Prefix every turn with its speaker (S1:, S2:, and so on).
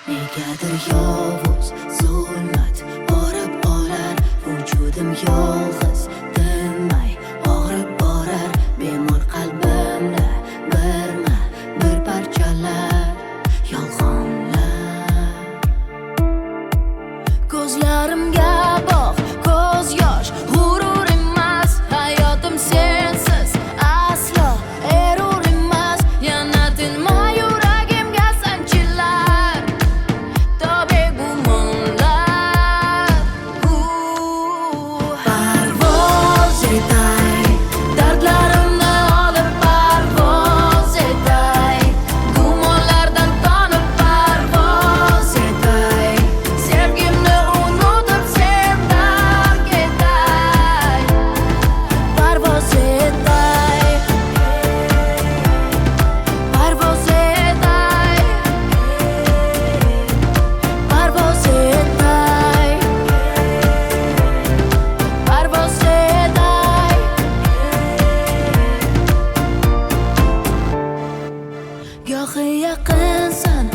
S1: Negadir yovuz zulmat borib olar, vujudim yolg'iz tinmay og'rib borar. Bemor qalbimda bir parchalar yolg'onlar. Ko'zlarimga boq, ko'z yosh g'urur emas, hayotim sensiz aslo erur emas. Yana tinmay yuragimga sanchilar, tobe gumonlar. Parvoz etay, dardlarimni olib parvoz etay, gumonlardan tonib parvoz etay, sevgimni unutib sendan ketay. Parvoz etay, parvoz etay, parvoz etay, parvoz etay. Gohi yaqinsan,